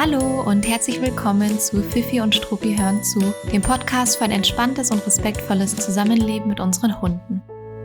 Hallo und herzlich willkommen zu Fifi und Struppi hören zu, dem Podcast für ein entspanntes und respektvolles Zusammenleben mit unseren Hunden.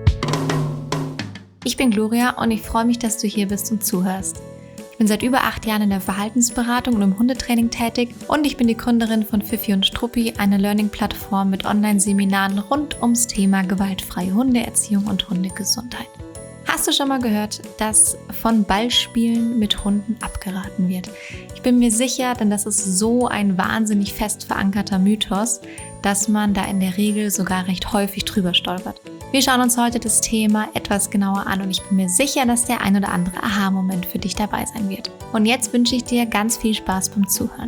Ich bin Gloria und ich freue mich, dass du hier bist und zuhörst. Ich bin seit über 8 Jahren in der Verhaltensberatung und im Hundetraining tätig und ich bin die Gründerin von Fifi und Struppi, einer Learning-Plattform mit Online-Seminaren rund ums Thema gewaltfreie Hundeerziehung und Hundegesundheit. Hast du schon mal gehört, dass von Ballspielen mit Hunden abgeraten wird? Ich bin mir sicher, denn das ist so ein wahnsinnig fest verankerter Mythos, dass man da in der Regel sogar recht häufig drüber stolpert. Wir schauen uns heute das Thema etwas genauer an und ich bin mir sicher, dass der ein oder andere Aha-Moment für dich dabei sein wird. Und jetzt wünsche ich dir ganz viel Spaß beim Zuhören.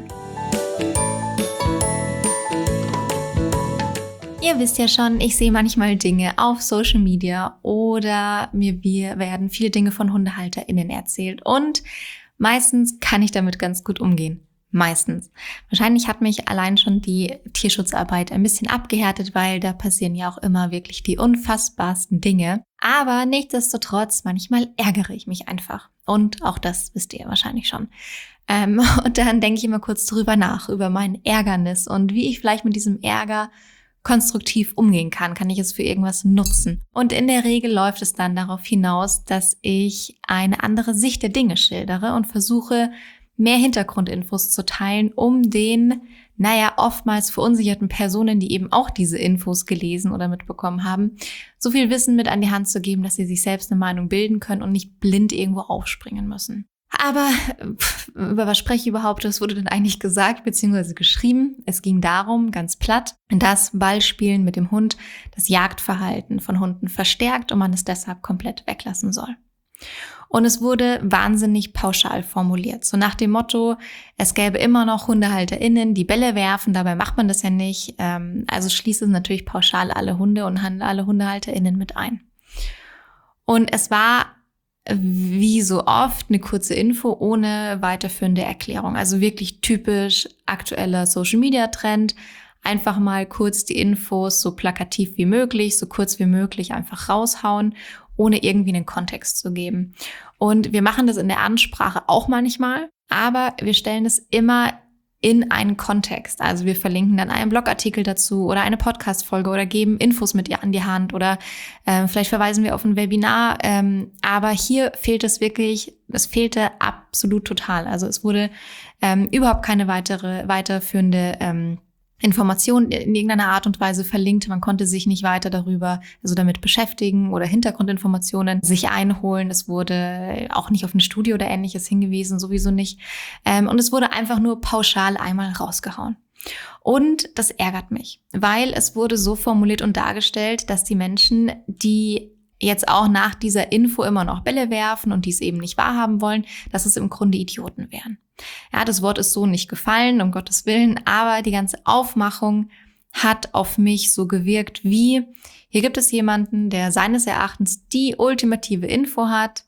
Ihr wisst ja schon, ich sehe manchmal Dinge auf Social Media oder mir werden viele Dinge von HundehalterInnen erzählt und meistens kann ich damit ganz gut umgehen. Meistens. Wahrscheinlich hat mich allein schon die Tierschutzarbeit ein bisschen abgehärtet, weil da passieren ja auch immer wirklich die unfassbarsten Dinge. Aber nichtsdestotrotz, manchmal ärgere ich mich einfach. Und auch das wisst ihr ja wahrscheinlich schon. Und dann denke ich immer kurz drüber nach, über mein Ärgernis und wie ich vielleicht mit diesem Ärger konstruktiv umgehen kann. Kann ich es für irgendwas nutzen? Und in der Regel läuft es dann darauf hinaus, dass ich eine andere Sicht der Dinge schildere und versuche, mehr Hintergrundinfos zu teilen, um den, oftmals verunsicherten Personen, die eben auch diese Infos gelesen oder mitbekommen haben, so viel Wissen mit an die Hand zu geben, dass sie sich selbst eine Meinung bilden können und nicht blind irgendwo aufspringen müssen. Aber über was spreche ich überhaupt? Was wurde denn eigentlich gesagt bzw. geschrieben? Es ging darum, ganz platt, dass Ballspielen mit dem Hund das Jagdverhalten von Hunden verstärkt und man es deshalb komplett weglassen soll. Und es wurde wahnsinnig pauschal formuliert. So nach dem Motto, es gäbe immer noch HundehalterInnen, die Bälle werfen, dabei macht man das ja nicht. Also schließt es natürlich pauschal alle Hunde und alle HundehalterInnen mit ein. Und es war wie so oft eine kurze Info ohne weiterführende Erklärung. Also wirklich typisch aktueller Social-Media-Trend. Einfach mal kurz die Infos so plakativ wie möglich, so kurz wie möglich einfach raushauen, ohne irgendwie einen Kontext zu geben. Und wir machen das in der Ansprache auch manchmal, aber wir stellen es immer in einen Kontext. Also wir verlinken dann einen Blogartikel dazu oder eine Podcast-Folge oder geben Infos mit ihr an die Hand oder vielleicht verweisen wir auf ein Webinar. Aber hier fehlt es wirklich, es fehlte absolut total. Also es wurde überhaupt keine weiterführende Informationen in irgendeiner Art und Weise verlinkt. Man konnte sich nicht weiter damit beschäftigen oder Hintergrundinformationen sich einholen. Es wurde auch nicht auf eine Studie oder Ähnliches hingewiesen, sowieso nicht. Und es wurde einfach nur pauschal einmal rausgehauen. Und das ärgert mich, weil es wurde so formuliert und dargestellt, dass die Menschen, die jetzt auch nach dieser Info immer noch Bälle werfen und die es eben nicht wahrhaben wollen, dass es im Grunde Idioten wären. Ja, das Wort ist so nicht gefallen, um Gottes Willen, aber die ganze Aufmachung hat auf mich so gewirkt wie, hier gibt es jemanden, der seines Erachtens die ultimative Info hat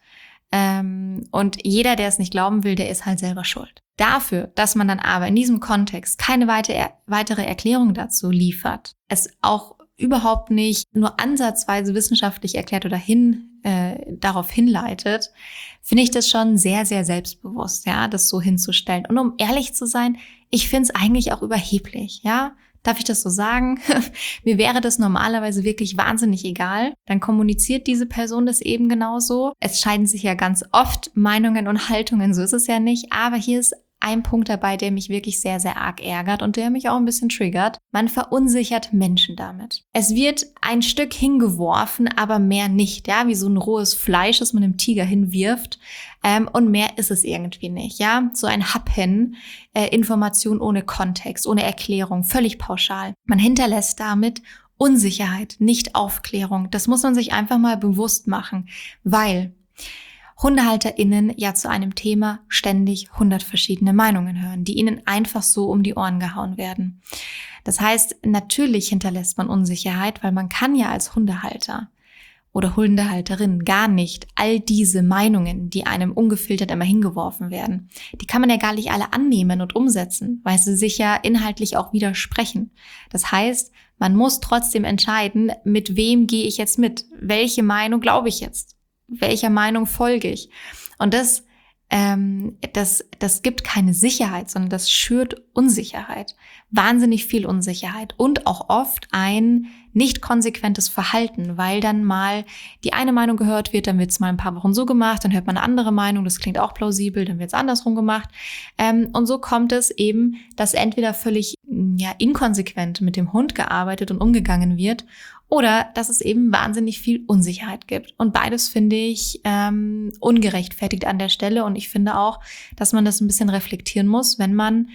und jeder, der es nicht glauben will, der ist halt selber schuld. Dafür, dass man dann aber in diesem Kontext keine weitere Erklärung dazu liefert, es auch überhaupt nicht nur ansatzweise wissenschaftlich erklärt oder darauf hinleitet, finde ich das schon sehr, sehr selbstbewusst, ja, das so hinzustellen. Und um ehrlich zu sein, ich finde es eigentlich auch überheblich, ja. Darf ich das so sagen? Mir wäre das normalerweise wirklich wahnsinnig egal. Dann kommuniziert diese Person das eben genauso. Es scheiden sich ja ganz oft Meinungen und Haltungen, so ist es ja nicht. Aber hier ist ein Punkt dabei, der mich wirklich sehr, sehr arg ärgert und der mich auch ein bisschen triggert. Man verunsichert Menschen damit. Es wird ein Stück hingeworfen, aber mehr nicht, ja, wie so ein rohes Fleisch, das man dem Tiger hinwirft. Und mehr ist es irgendwie nicht, ja. So ein Happen, Information ohne Kontext, ohne Erklärung, völlig pauschal. Man hinterlässt damit Unsicherheit, nicht Aufklärung. Das muss man sich einfach mal bewusst machen, weil HundehalterInnen ja zu einem Thema ständig 100 verschiedene Meinungen hören, die ihnen einfach so um die Ohren gehauen werden. Das heißt, natürlich hinterlässt man Unsicherheit, weil man kann ja als Hundehalter oder Hundehalterin gar nicht all diese Meinungen, die einem ungefiltert immer hingeworfen werden, die kann man ja gar nicht alle annehmen und umsetzen, weil sie sich ja inhaltlich auch widersprechen. Das heißt, man muss trotzdem entscheiden, mit wem gehe ich jetzt mit? Welche Meinung glaube ich jetzt? Welcher Meinung folge ich? Und das das gibt keine Sicherheit, sondern das schürt Unsicherheit. Wahnsinnig viel Unsicherheit und auch oft ein nicht konsequentes Verhalten, weil dann mal die eine Meinung gehört wird, dann wird es mal ein paar Wochen so gemacht, dann hört man eine andere Meinung, das klingt auch plausibel, dann wird es andersrum gemacht. Und so kommt es eben, dass entweder völlig inkonsequent mit dem Hund gearbeitet und umgegangen wird oder dass es eben wahnsinnig viel Unsicherheit gibt. Und beides finde ich ungerechtfertigt an der Stelle. Und ich finde auch, dass man das ein bisschen reflektieren muss, wenn man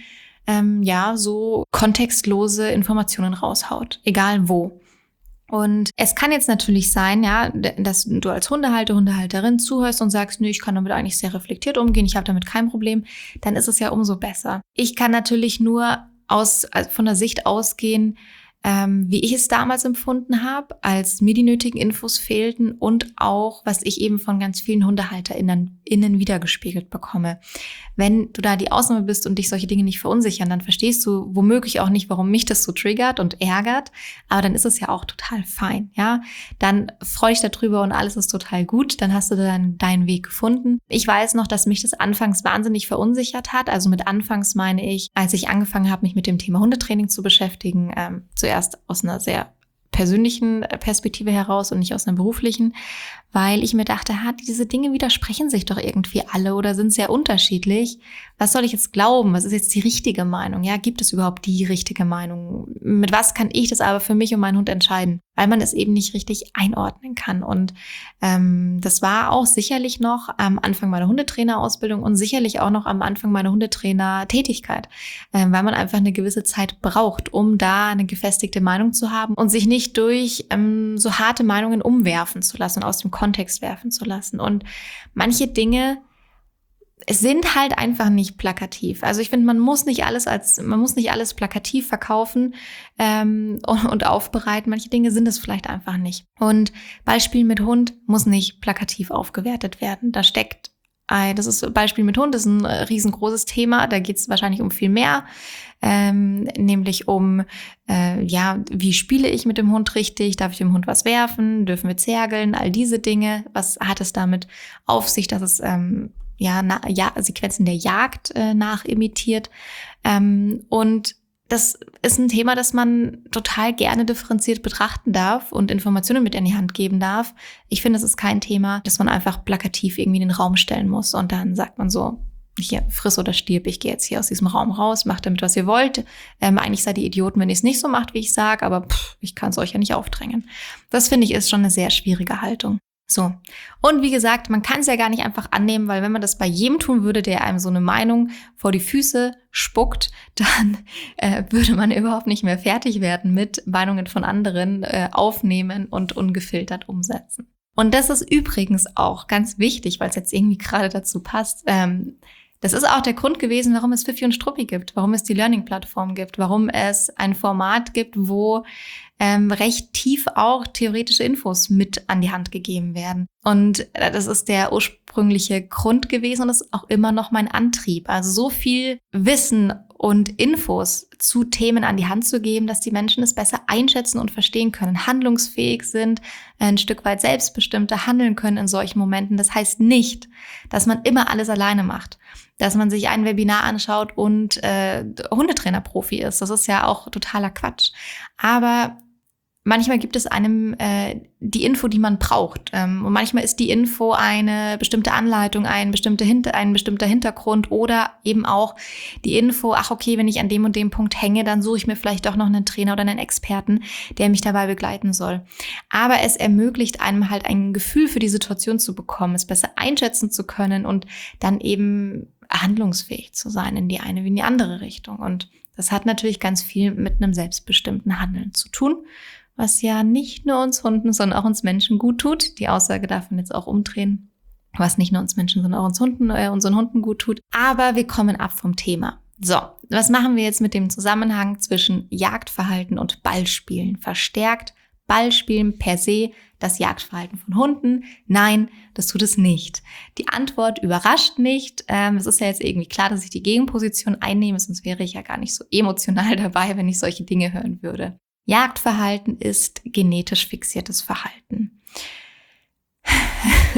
so kontextlose Informationen raushaut, egal wo. Und es kann jetzt natürlich sein, ja, dass du als Hundehalterin zuhörst und sagst, nö, ich kann damit eigentlich sehr reflektiert umgehen, ich habe damit kein Problem, dann ist es ja umso besser. Ich kann natürlich nur von der Sicht ausgehen, wie ich es damals empfunden habe, als mir die nötigen Infos fehlten und auch, was ich eben von ganz vielen HundehalterInnen wiedergespiegelt bekomme. Wenn du da die Ausnahme bist und dich solche Dinge nicht verunsichern, dann verstehst du womöglich auch nicht, warum mich das so triggert und ärgert, aber dann ist es ja auch total fein, ja. Dann freu dich darüber und alles ist total gut, dann hast du dann deinen Weg gefunden. Ich weiß noch, dass mich das anfangs wahnsinnig verunsichert hat, also mit anfangs meine ich, als ich angefangen habe, mich mit dem Thema Hundetraining zu beschäftigen, zuerst aus einer sehr persönlichen Perspektive heraus und nicht aus einer beruflichen, weil ich mir dachte, diese Dinge widersprechen sich doch irgendwie alle oder sind sehr unterschiedlich. Was soll ich jetzt glauben? Was ist jetzt die richtige Meinung? Ja, gibt es überhaupt die richtige Meinung? Mit was kann ich das aber für mich und meinen Hund entscheiden? Weil man es eben nicht richtig einordnen kann. Und das war auch sicherlich noch am Anfang meiner Hundetrainerausbildung und sicherlich auch noch am Anfang meiner Hundetrainer-Tätigkeit, weil man einfach eine gewisse Zeit braucht, um da eine gefestigte Meinung zu haben und sich nicht durch so harte Meinungen umwerfen zu lassen und aus dem Kontext werfen zu lassen. Und manche Dinge sind halt einfach nicht plakativ. Also ich finde, man muss nicht alles plakativ verkaufen und aufbereiten. Manche Dinge sind es vielleicht einfach nicht. Und Beispiel mit Hund muss nicht plakativ aufgewertet werden. Beispiel mit Hund ist ein riesengroßes Thema. Da geht es wahrscheinlich um viel mehr, nämlich um wie spiele ich mit dem Hund richtig? Darf ich dem Hund was werfen? Dürfen wir zergeln? All diese Dinge. Was hat es damit auf sich, dass es Sequenzen der Jagd nachimitiert? Und das ist ein Thema, das man total gerne differenziert betrachten darf und Informationen mit in die Hand geben darf. Ich finde, es ist kein Thema, das man einfach plakativ irgendwie in den Raum stellen muss und dann sagt man so, hier, friss oder stirb, ich gehe jetzt hier aus diesem Raum raus, macht damit, was ihr wollt. Eigentlich seid ihr Idioten, wenn ihr es nicht so macht, wie ich sage, aber ich kann es euch ja nicht aufdrängen. Das finde ich ist schon eine sehr schwierige Haltung. So. Und wie gesagt, man kann es ja gar nicht einfach annehmen, weil wenn man das bei jedem tun würde, der einem so eine Meinung vor die Füße spuckt, dann würde man überhaupt nicht mehr fertig werden mit Meinungen von anderen aufnehmen und ungefiltert umsetzen. Und das ist übrigens auch ganz wichtig, weil es jetzt irgendwie gerade dazu passt. Das ist auch der Grund gewesen, warum es Fifi und Struppi gibt, warum es die Learning-Plattform gibt, warum es ein Format gibt, wo recht tief auch theoretische Infos mit an die Hand gegeben werden. Und das ist der ursprüngliche Grund gewesen und das ist auch immer noch mein Antrieb. Also so viel Wissen und Infos zu Themen an die Hand zu geben, dass die Menschen es besser einschätzen und verstehen können, handlungsfähig sind, ein Stück weit selbstbestimmter handeln können in solchen Momenten. Das heißt nicht, dass man immer alles alleine macht, dass man sich ein Webinar anschaut und Hundetrainer-Profi ist. Das ist ja auch totaler Quatsch. Aber manchmal gibt es einem die Info, die man braucht. Und manchmal ist die Info eine bestimmte Anleitung, ein bestimmter Hintergrund oder eben auch die Info, wenn ich an dem und dem Punkt hänge, dann suche ich mir vielleicht doch noch einen Trainer oder einen Experten, der mich dabei begleiten soll. Aber es ermöglicht einem halt ein Gefühl für die Situation zu bekommen, es besser einschätzen zu können und dann eben handlungsfähig zu sein in die eine wie in die andere Richtung. Und das hat natürlich ganz viel mit einem selbstbestimmten Handeln zu tun, was ja nicht nur uns Hunden, sondern auch uns Menschen gut tut. Die Aussage darf man jetzt auch umdrehen, was nicht nur uns Menschen, sondern auch unseren Hunden gut tut. Aber wir kommen ab vom Thema. So, was machen wir jetzt mit dem Zusammenhang zwischen Jagdverhalten und Ballspielen? Verstärkt Ballspielen per se das Jagdverhalten von Hunden? Nein, das tut es nicht. Die Antwort überrascht nicht. Es ist ja jetzt irgendwie klar, dass ich die Gegenposition einnehme, sonst wäre ich ja gar nicht so emotional dabei, wenn ich solche Dinge hören würde. Jagdverhalten ist genetisch fixiertes Verhalten.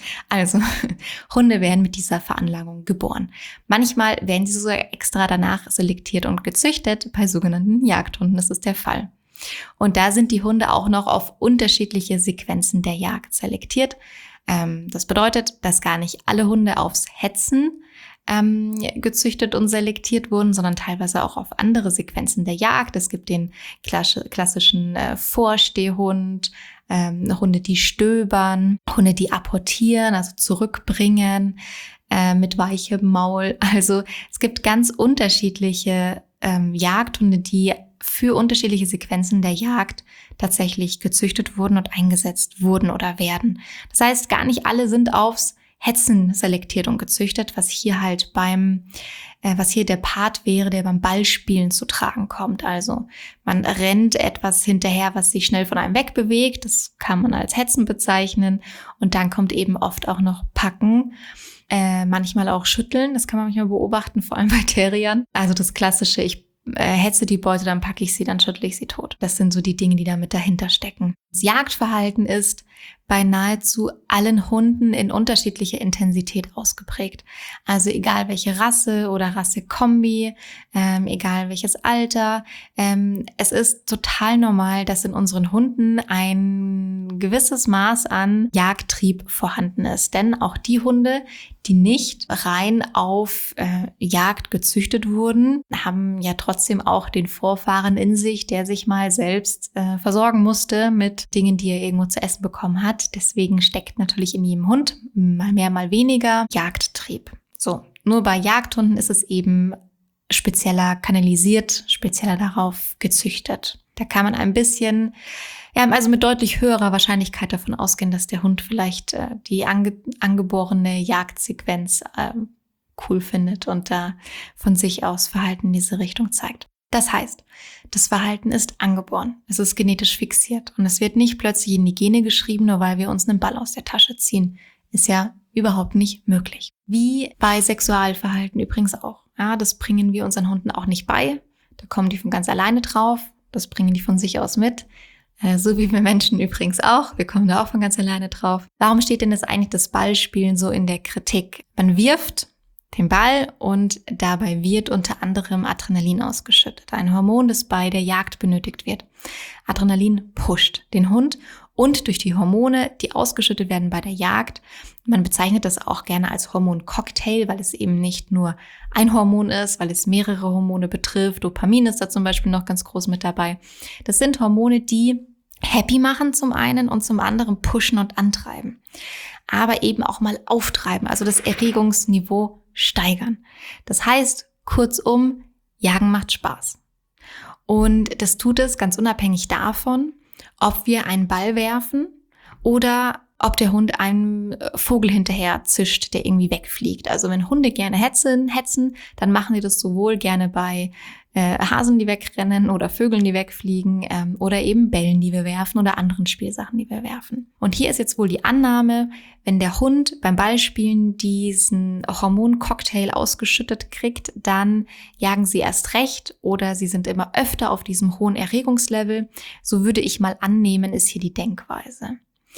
Also, Hunde werden mit dieser Veranlagung geboren. Manchmal werden sie sogar extra danach selektiert und gezüchtet. Bei sogenannten Jagdhunden ist es der Fall. Und da sind die Hunde auch noch auf unterschiedliche Sequenzen der Jagd selektiert. Das bedeutet, dass gar nicht alle Hunde aufs Hetzen gezüchtet und selektiert wurden, sondern teilweise auch auf andere Sequenzen der Jagd. Es gibt den klassischen Vorstehhund, Hunde, die stöbern, Hunde, die apportieren, also zurückbringen mit weichem Maul. Also es gibt ganz unterschiedliche Jagdhunde, die für unterschiedliche Sequenzen der Jagd tatsächlich gezüchtet wurden und eingesetzt wurden oder werden. Das heißt, gar nicht alle sind aufs Hetzen selektiert und gezüchtet, was hier der Part wäre, der beim Ballspielen zu tragen kommt. Also man rennt etwas hinterher, was sich schnell von einem wegbewegt. Das kann man als Hetzen bezeichnen. Und dann kommt eben oft auch noch Packen, manchmal auch Schütteln. Das kann man manchmal beobachten, vor allem bei Terriern. Also das klassische, ich hetze die Beute, dann packe ich sie, dann schüttle ich sie tot. Das sind so die Dinge, die da mit dahinter stecken. Das Jagdverhalten ist bei nahezu allen Hunden in unterschiedlicher Intensität ausgeprägt. Also egal welche Rasse oder Rassekombi, egal welches Alter. Es ist total normal, dass in unseren Hunden ein gewisses Maß an Jagdtrieb vorhanden ist. Denn auch die Hunde, die nicht rein auf Jagd gezüchtet wurden, haben ja trotzdem auch den Vorfahren in sich, der sich mal selbst versorgen musste mit Dingen, die er irgendwo zu essen bekommen hat. Deswegen steckt natürlich in jedem Hund mal mehr, mal weniger Jagdtrieb. So, nur bei Jagdhunden ist es eben spezieller kanalisiert, spezieller darauf gezüchtet. Da kann man ein bisschen, also mit deutlich höherer Wahrscheinlichkeit davon ausgehen, dass der Hund vielleicht die angeborene Jagdsequenz cool findet und da von sich aus Verhalten in diese Richtung zeigt. Das heißt, das Verhalten ist angeboren, es ist genetisch fixiert und es wird nicht plötzlich in die Gene geschrieben, nur weil wir uns einen Ball aus der Tasche ziehen. Ist ja überhaupt nicht möglich. Wie bei Sexualverhalten übrigens auch. Ja, das bringen wir unseren Hunden auch nicht bei. Da kommen die von ganz alleine drauf, das bringen die von sich aus mit. So wie wir Menschen übrigens auch. Wir kommen da auch von ganz alleine drauf. Warum steht denn eigentlich das Ballspielen so in der Kritik? Man wirft den Ball und dabei wird unter anderem Adrenalin ausgeschüttet. Ein Hormon, das bei der Jagd benötigt wird. Adrenalin pusht den Hund und durch die Hormone, die ausgeschüttet werden bei der Jagd. Man bezeichnet das auch gerne als Hormoncocktail, weil es eben nicht nur ein Hormon ist, weil es mehrere Hormone betrifft. Dopamin ist da zum Beispiel noch ganz groß mit dabei. Das sind Hormone, die happy machen zum einen und zum anderen pushen und antreiben. Aber eben auch mal auftreiben, also das Erregungsniveau steigern. Das heißt, kurzum, Jagen macht Spaß. Und das tut es ganz unabhängig davon, ob wir einen Ball werfen oder ob der Hund einem Vogel hinterher zischt, der irgendwie wegfliegt. Also wenn Hunde gerne hetzen, dann machen sie das sowohl gerne bei Hasen, die wegrennen oder Vögeln, die wegfliegen oder eben Bällen, die wir werfen oder anderen Spielsachen, die wir werfen. Und hier ist jetzt wohl die Annahme, wenn der Hund beim Ballspielen diesen Hormoncocktail ausgeschüttet kriegt, dann jagen sie erst recht oder sie sind immer öfter auf diesem hohen Erregungslevel. So würde ich mal annehmen, ist hier die Denkweise.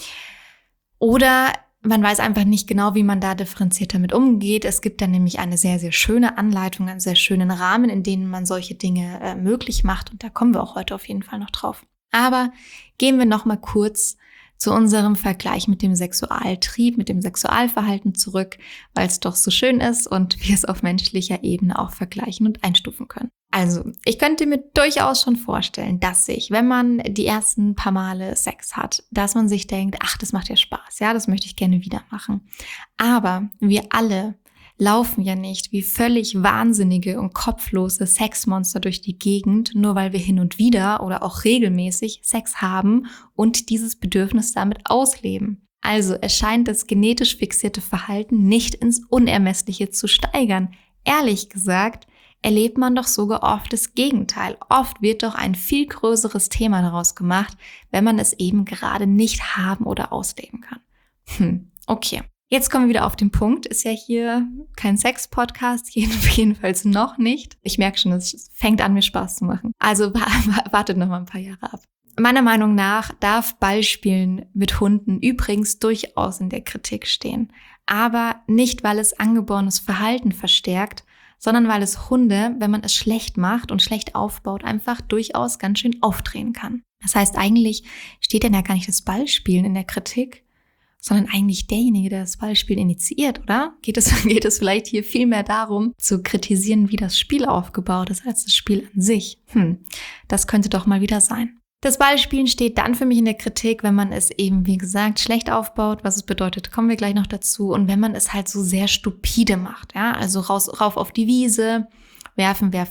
Oder man weiß einfach nicht genau, wie man da differenziert damit umgeht. Es gibt dann nämlich eine sehr, sehr schöne Anleitung, einen sehr schönen Rahmen, in dem man solche Dinge möglich macht. Und da kommen wir auch heute auf jeden Fall noch drauf. Aber gehen wir noch mal kurz zu unserem Vergleich mit dem Sexualtrieb, mit dem Sexualverhalten zurück, weil es doch so schön ist und wir es auf menschlicher Ebene auch vergleichen und einstufen können. Also, ich könnte mir durchaus schon vorstellen, dass sich, wenn man die ersten paar Male Sex hat, dass man sich denkt, ach, das macht ja Spaß, ja, das möchte ich gerne wieder machen. Aber wir alle laufen ja nicht wie völlig wahnsinnige und kopflose Sexmonster durch die Gegend, nur weil wir hin und wieder oder auch regelmäßig Sex haben und dieses Bedürfnis damit ausleben. Also es scheint das genetisch fixierte Verhalten nicht ins Unermessliche zu steigern. Ehrlich gesagt, erlebt man doch sogar oft das Gegenteil. Oft wird doch ein viel größeres Thema daraus gemacht, wenn man es eben gerade nicht haben oder ausleben kann. Okay. Jetzt kommen wir wieder auf den Punkt. Ist ja hier kein Sex-Podcast, jedenfalls noch nicht. Ich merke schon, es fängt an, mir Spaß zu machen. Also wartet noch mal ein paar Jahre ab. meiner Meinung nach darf Ballspielen mit Hunden übrigens durchaus in der Kritik stehen. Aber nicht, weil es angeborenes Verhalten verstärkt, sondern weil es Hunde, wenn man es schlecht macht und schlecht aufbaut, einfach durchaus ganz schön aufdrehen kann. Das heißt, eigentlich steht dann ja gar nicht das Ballspielen in der Kritik, sondern eigentlich derjenige, der das Ballspielen initiiert, oder? Geht es vielleicht hier viel mehr darum, zu kritisieren, wie das Spiel aufgebaut ist, als das Spiel an sich? Das könnte doch mal wieder sein. Das Ballspielen steht dann für mich in der Kritik, wenn man es eben, wie gesagt, schlecht aufbaut. Was es bedeutet, kommen wir gleich noch dazu. Und wenn man es halt so sehr stupide macht, ja, also rauf auf die Wiese, werfen, Ball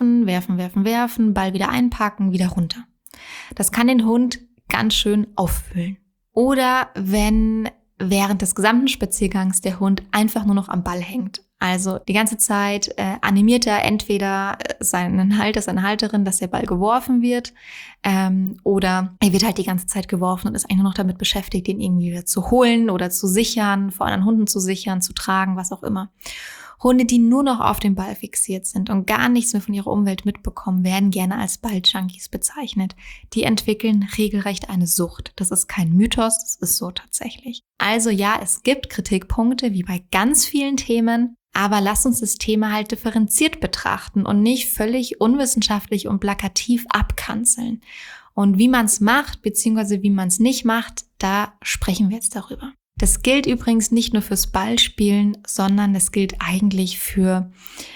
wieder einpacken, wieder runter. Das kann den Hund ganz schön aufwühlen. Oder wenn während des gesamten Spaziergangs der Hund einfach nur noch am Ball hängt. Also die ganze Zeit animiert er entweder seinen Halter, seine Halterin, dass der Ball geworfen wird, oder er wird halt die ganze Zeit geworfen und ist eigentlich nur noch damit beschäftigt, den irgendwie wieder zu holen oder zu sichern, vor anderen Hunden zu sichern, zu tragen, was auch immer. Hunde, die nur noch auf den Ball fixiert sind und gar nichts mehr von ihrer Umwelt mitbekommen, werden gerne als Balljunkies bezeichnet. Die entwickeln regelrecht eine Sucht. Das ist kein Mythos, das ist so tatsächlich. Also ja, es gibt Kritikpunkte, wie bei ganz vielen Themen, aber lasst uns das Thema halt differenziert betrachten und nicht völlig unwissenschaftlich und plakativ abkanzeln. Und wie man es macht, beziehungsweise wie man es nicht macht, da sprechen wir jetzt darüber. Das gilt übrigens nicht nur fürs Ballspielen, sondern das gilt eigentlich für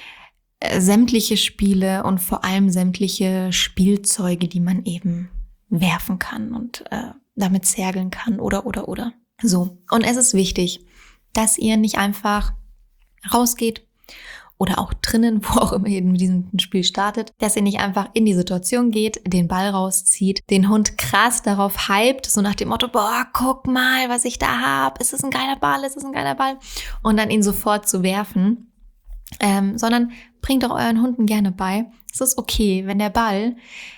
sämtliche Spiele und vor allem sämtliche Spielzeuge, die man eben werfen kann und damit zergeln kann oder. So, und es ist wichtig, dass ihr nicht einfach rausgeht oder auch drinnen, wo auch immer ihr mit diesem Spiel startet, dass ihr nicht einfach in die Situation geht, den Ball rauszieht, den Hund krass darauf hypt, so nach dem Motto, boah, guck mal, was ich da hab, ist das ein geiler Ball, und dann ihn sofort zu werfen, sondern bringt auch euren Hunden gerne bei, es ist okay, wenn der Ball,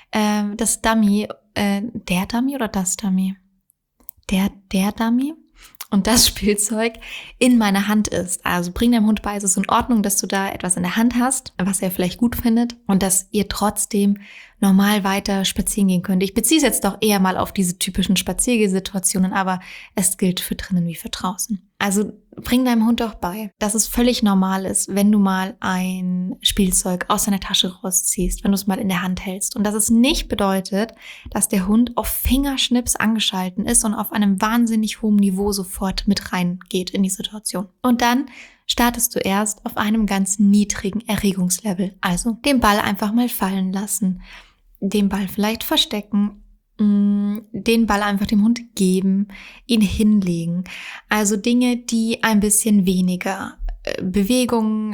das Dummy, der Dummy oder das Dummy? Der Dummy und das Spielzeug in meiner Hand ist. Also bring deinem Hund bei, es ist in Ordnung, dass du da etwas in der Hand hast, was er vielleicht gut findet und dass ihr trotzdem normal weiter spazieren gehen könnt. Ich beziehe es jetzt doch eher mal auf diese typischen Spaziergehsituationen, aber es gilt für drinnen wie für draußen. Also bring deinem Hund doch bei, dass es völlig normal ist, wenn du mal ein Spielzeug aus deiner Tasche rausziehst, wenn du es mal in der Hand hältst. Und dass es nicht bedeutet, dass der Hund auf Fingerschnips angeschalten ist und auf einem wahnsinnig hohen Niveau sofort mit reingeht in die Situation. Und dann startest du erst auf einem ganz niedrigen Erregungslevel. Also den Ball einfach mal fallen lassen, den Ball vielleicht verstecken, den Ball einfach dem Hund geben, ihn hinlegen. Also Dinge, die ein bisschen weniger Bewegung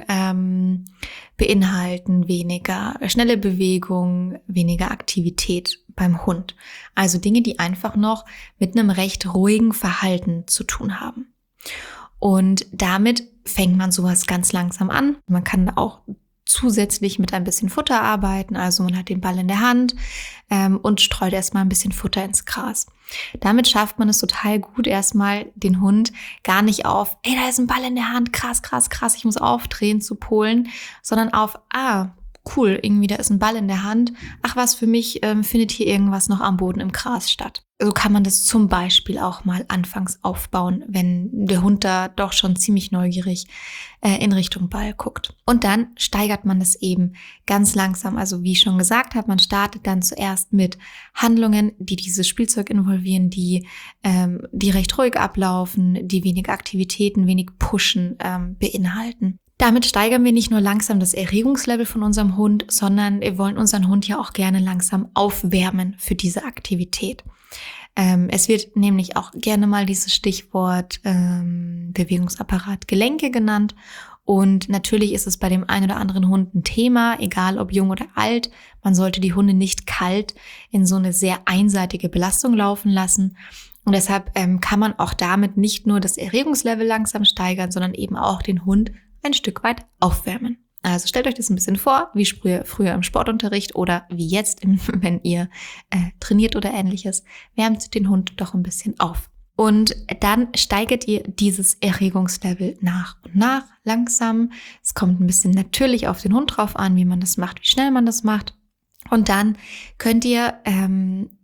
beinhalten, weniger schnelle Bewegung, weniger Aktivität beim Hund. Also Dinge, die einfach noch mit einem recht ruhigen Verhalten zu tun haben. Und damit fängt man sowas ganz langsam an. Man kann auch zusätzlich mit ein bisschen Futter arbeiten, also man hat den Ball in der Hand und streut erstmal ein bisschen Futter ins Gras. Damit schafft man es total gut, erstmal den Hund gar nicht auf, ey, da ist ein Ball in der Hand, krass, ich muss aufdrehen, zu polen, sondern auf, cool, irgendwie da ist ein Ball in der Hand, ach was, für mich findet hier irgendwas noch am Boden im Gras statt. So kann man das zum Beispiel auch mal anfangs aufbauen, wenn der Hund da doch schon ziemlich neugierig in Richtung Ball guckt. Und dann steigert man das eben ganz langsam. Also wie ich schon gesagt habe, man startet dann zuerst mit Handlungen, die dieses Spielzeug involvieren, die recht ruhig ablaufen, die wenig Aktivitäten, wenig Pushen beinhalten. Damit steigern wir nicht nur langsam das Erregungslevel von unserem Hund, sondern wir wollen unseren Hund ja auch gerne langsam aufwärmen für diese Aktivität. Es wird nämlich auch gerne mal dieses Stichwort Bewegungsapparat Gelenke genannt. Und natürlich ist es bei dem einen oder anderen Hund ein Thema, egal ob jung oder alt. Man sollte die Hunde nicht kalt in so eine sehr einseitige Belastung laufen lassen. Und deshalb kann man auch damit nicht nur das Erregungslevel langsam steigern, sondern eben auch den Hund ein Stück weit aufwärmen. Also stellt euch das ein bisschen vor, wie früher im Sportunterricht oder wie jetzt, wenn ihr trainiert oder ähnliches. Wärmt den Hund doch ein bisschen auf. Und dann steigert ihr dieses Erregungslevel nach und nach, langsam. Es kommt ein bisschen natürlich auf den Hund drauf an, wie man das macht, wie schnell man das macht. Und dann könnt ihr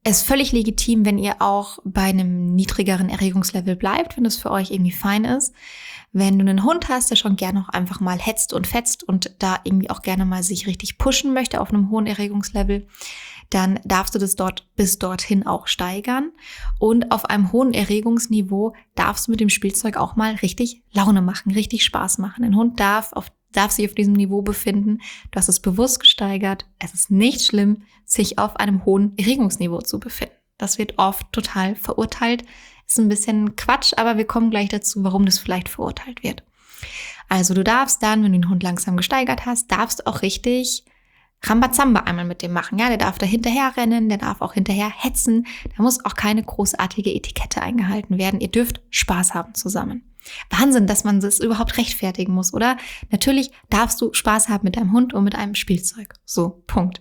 Es ist völlig legitim, wenn ihr auch bei einem niedrigeren Erregungslevel bleibt, wenn das für euch irgendwie fein ist. Wenn du einen Hund hast, der schon gerne auch einfach mal hetzt und fetzt und da irgendwie auch gerne mal sich richtig pushen möchte auf einem hohen Erregungslevel, dann darfst du das bis dorthin auch steigern. Und auf einem hohen Erregungsniveau darfst du mit dem Spielzeug auch mal richtig Laune machen, richtig Spaß machen. Ein Hund darf sich auf diesem Niveau befinden. Du hast es bewusst gesteigert. Es ist nicht schlimm, sich auf einem hohen Erregungsniveau zu befinden. Das wird oft total verurteilt. Ist ein bisschen Quatsch, aber wir kommen gleich dazu, warum das vielleicht verurteilt wird. Also du darfst dann, wenn du den Hund langsam gesteigert hast, darfst du auch richtig Rambazamba einmal mit dem machen. Ja, der darf da hinterher rennen, der darf auch hinterher hetzen. Da muss auch keine großartige Etikette eingehalten werden. Ihr dürft Spaß haben zusammen. Wahnsinn, dass man das überhaupt rechtfertigen muss, oder? Natürlich darfst du Spaß haben mit deinem Hund und mit einem Spielzeug. So, Punkt.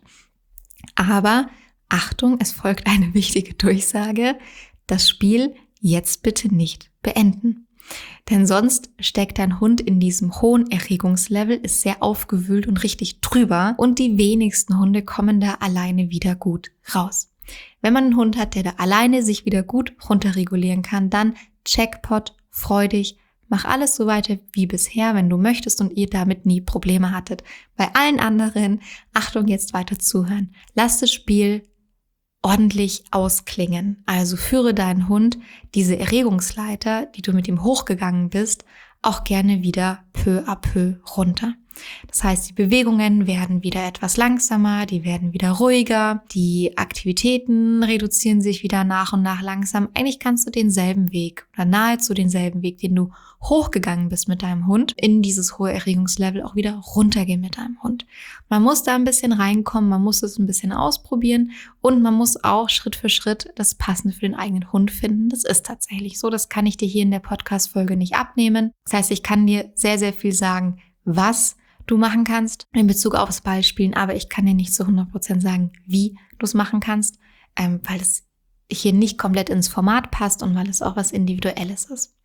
Aber Achtung, es folgt eine wichtige Durchsage. Das Spiel jetzt bitte nicht beenden. Denn sonst steckt dein Hund in diesem hohen Erregungslevel, ist sehr aufgewühlt und richtig drüber und die wenigsten Hunde kommen da alleine wieder gut raus. Wenn man einen Hund hat, der da alleine sich wieder gut runterregulieren kann, dann Jackpot, freu dich, mach alles so weiter wie bisher, wenn du möchtest und ihr damit nie Probleme hattet. Bei allen anderen, Achtung, jetzt weiter zuhören, lass das Spiel ordentlich ausklingen. Also führe deinen Hund diese Erregungsleiter, die du mit ihm hochgegangen bist, auch gerne wieder peu à peu runter. Das heißt, die Bewegungen werden wieder etwas langsamer, die werden wieder ruhiger, die Aktivitäten reduzieren sich wieder nach und nach langsam. Eigentlich kannst du denselben Weg oder nahezu denselben Weg, den du hochgegangen bist mit deinem Hund, in dieses hohe Erregungslevel auch wieder runtergehen mit deinem Hund. Man muss da ein bisschen reinkommen, man muss es ein bisschen ausprobieren und man muss auch Schritt für Schritt das Passende für den eigenen Hund finden. Das ist tatsächlich so, das kann ich dir hier in der Podcast-Folge nicht abnehmen. Das heißt, ich kann dir sehr, sehr viel sagen, was du machen kannst in Bezug aufs Ballspielen, aber ich kann dir nicht zu 100% sagen, wie du es machen kannst, weil es hier nicht komplett ins Format passt und weil es auch was Individuelles ist.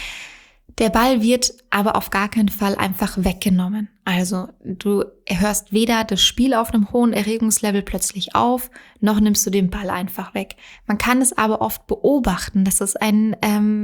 Der Ball wird aber auf gar keinen Fall einfach weggenommen. Also du hörst weder das Spiel auf einem hohen Erregungslevel plötzlich auf, noch nimmst du den Ball einfach weg. Man kann es aber oft beobachten, dass es ein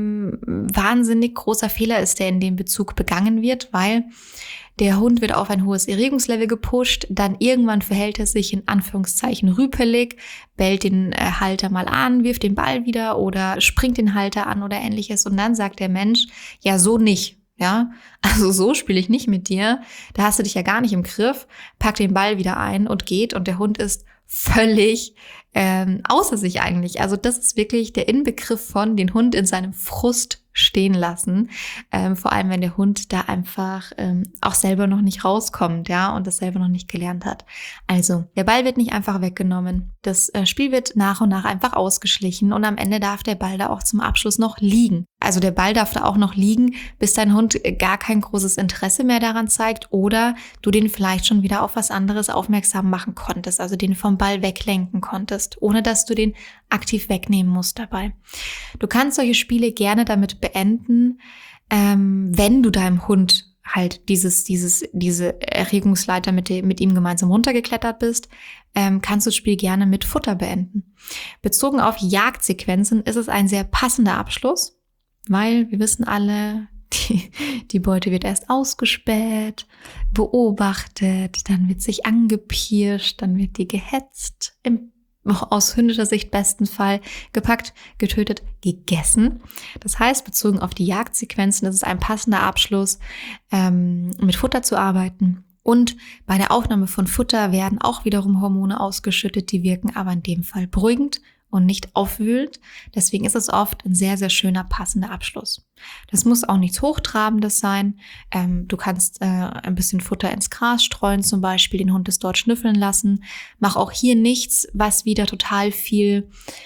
wahnsinnig großer Fehler ist, der in dem Bezug begangen wird, weil der Hund wird auf ein hohes Erregungslevel gepusht, dann irgendwann verhält er sich in Anführungszeichen rüpelig, bellt den Halter mal an, wirft den Ball wieder oder springt den Halter an oder ähnliches und dann sagt der Mensch, ja so nicht, ja, also so spiele ich nicht mit dir, da hast du dich ja gar nicht im Griff, packt den Ball wieder ein und geht und der Hund ist völlig außer sich eigentlich. Also das ist wirklich der Inbegriff von den Hund in seinem Frust stehen lassen, vor allem wenn der Hund da einfach auch selber noch nicht rauskommt, ja, und das selber noch nicht gelernt hat. Also der Ball wird nicht einfach weggenommen, das Spiel wird nach und nach einfach ausgeschlichen und am Ende darf der Ball da auch zum Abschluss noch liegen. Also der Ball darf da auch noch liegen, bis dein Hund gar kein großes Interesse mehr daran zeigt oder du den vielleicht schon wieder auf was anderes aufmerksam machen konntest, also den vom Ball weglenken konntest, ohne dass du den aktiv wegnehmen musst dabei. Du kannst solche Spiele gerne damit beenden, wenn du deinem Hund halt diese Erregungsleiter mit ihm gemeinsam runtergeklettert bist, kannst du das Spiel gerne mit Futter beenden. Bezogen auf Jagdsequenzen ist es ein sehr passender Abschluss, weil wir wissen alle, die Beute wird erst ausgespäht, beobachtet, dann wird sich angepirscht, dann wird die gehetzt, aus hündischer Sicht besten Fall gepackt, getötet, gegessen. Das heißt, bezogen auf die Jagdsequenzen ist es ein passender Abschluss, mit Futter zu arbeiten. Und bei der Aufnahme von Futter werden auch wiederum Hormone ausgeschüttet, die wirken aber in dem Fall beruhigend und nicht aufwühlend. Deswegen ist es oft ein sehr, sehr schöner, passender Abschluss. Das muss auch nichts Hochtrabendes sein. Du kannst ein bisschen Futter ins Gras streuen, zum Beispiel den Hund es dort schnüffeln lassen. Mach auch hier nichts, was wieder total viel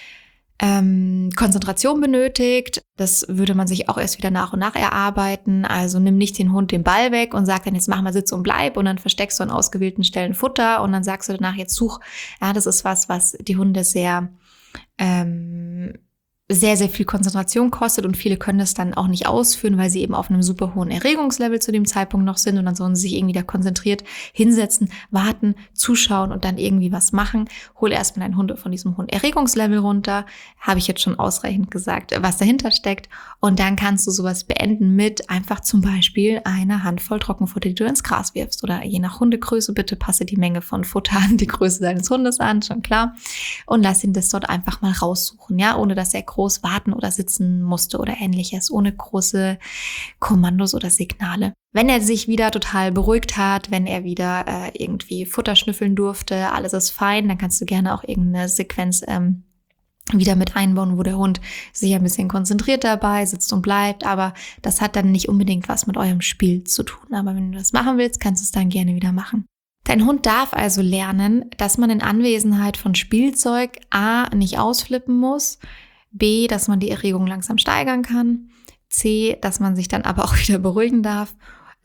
Konzentration benötigt. Das würde man sich auch erst wieder nach und nach erarbeiten. Also nimm nicht den Hund den Ball weg und sag dann, jetzt mach mal Sitz und Bleib und dann versteckst du an ausgewählten Stellen Futter und dann sagst du danach, jetzt such. Ja, das ist was die Hunde sehr sehr, sehr viel Konzentration kostet und viele können das dann auch nicht ausführen, weil sie eben auf einem super hohen Erregungslevel zu dem Zeitpunkt noch sind und dann sollen sie sich irgendwie da konzentriert hinsetzen, warten, zuschauen und dann irgendwie was machen. Hol erstmal deinen Hund von diesem hohen Erregungslevel runter, habe ich jetzt schon ausreichend gesagt, was dahinter steckt, und dann kannst du sowas beenden mit einfach zum Beispiel einer Handvoll Trockenfutter, die du ins Gras wirfst, oder je nach Hundegröße bitte passe die Menge von Futter an die Größe deines Hundes an, schon klar, und lass ihn das dort einfach mal raussuchen, ja, ohne dass er groß warten oder sitzen musste oder ähnliches, ohne große Kommandos oder Signale. Wenn er sich wieder total beruhigt hat, wenn er wieder irgendwie Futter schnüffeln durfte, alles ist fein, dann kannst du gerne auch irgendeine Sequenz wieder mit einbauen, wo der Hund sich ein bisschen konzentriert dabei sitzt und bleibt, aber das hat dann nicht unbedingt was mit eurem Spiel zu tun. Aber wenn du das machen willst, kannst du es dann gerne wieder machen. Dein Hund darf also lernen, dass man in Anwesenheit von Spielzeug A nicht ausflippen muss, B, dass man die Erregung langsam steigern kann, C, dass man sich dann aber auch wieder beruhigen darf